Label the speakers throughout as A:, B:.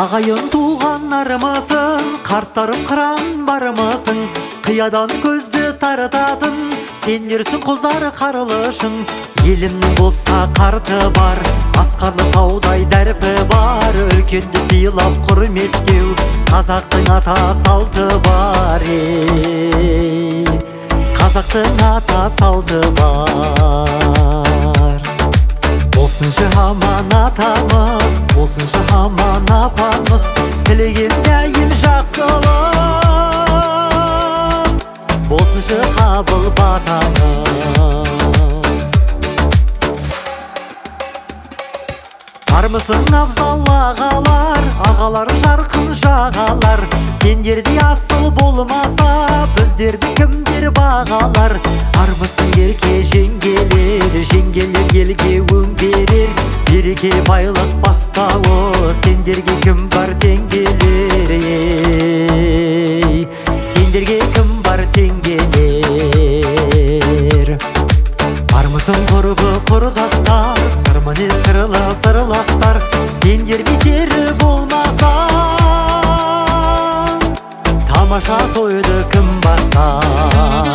A: Ағайын туғандарымысың, қарттарым қыран барымысың, қиядан көзді тарататын сендерсің құзары қарылышың. Елімнің болса қарты бар, асқарлы таудай дәрпі бар, үлкенді сыйлап құрметтеу қазақтың ата салты бар. Қазақтың ата салты бар. Болсыншы аман атамыз, болсыншы аман апамыз, тілеген дәйім жақсылық, болсыншы қабыл батамыз. Бармысың абзал ағалар, ағалар жарқын жағалар, сендерде асыл болмаса біздерді кімдер бағалар? Армысың ерке жеңгелер, жеңгелер елге өң берер, береке байлық бастауы сендерге кім бар теңгелер? Сендерге кім бар теңгелер? Бармысың құрбы құрдастар, сырмыне сырлы сырластар, сендер бесері болмаса тамаша тойды кім бастар?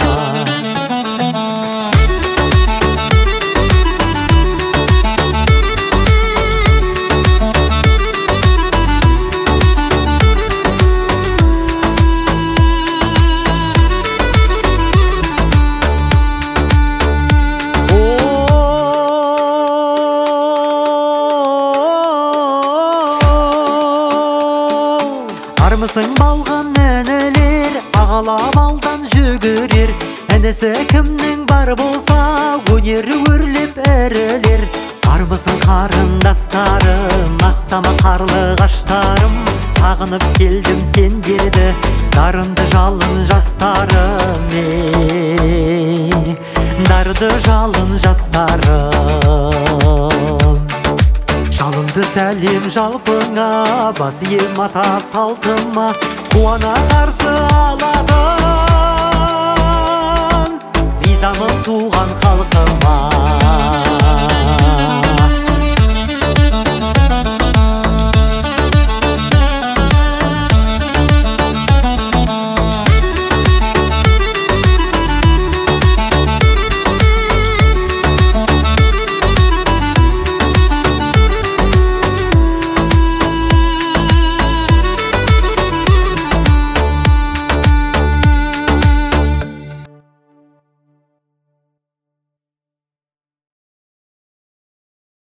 A: Бармысың балған інілер, ағалап алдан жүгірер, інісі кімнің бар болса өнері өрлеп әрілер. Бармысың қарындастарым, мақтама қарлығаштарым, сағынып келдім сендерді, дарынды жалын жастарым, дарды жалын жастарым. Жалынды сәлем жалпыңа, бас ием ата салтыма, қуана қарсы алатын ризамын туған халқыма.